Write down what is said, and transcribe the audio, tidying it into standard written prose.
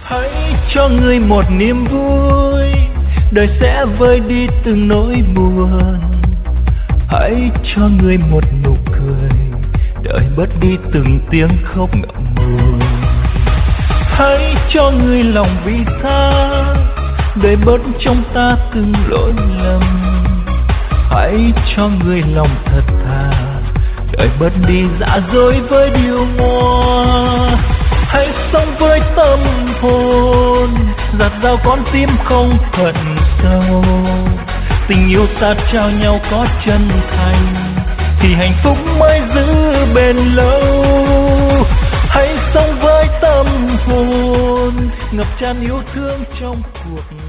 Hãy cho người một niềm vui, đời sẽ vơi đi từng nỗi buồn. Hãy cho người một nụ cười, đời bớt đi từng tiếng khóc ngậm ngùi. Hãy cho người lòng vị tha, đời bớt trong ta từng lỗi lầm. Hãy cho người lòng thật thà, đời bớt đi dã dối với điều ngoa. Hãy sống với tâm hồn, giạt dao con tim không phận sâu. Tình yêu ta trao nhau có chân thành, thì hạnh phúc mới giữ bền lâu. Hãy sống với tâm hồn, ngập tràn yêu thương trong cuộc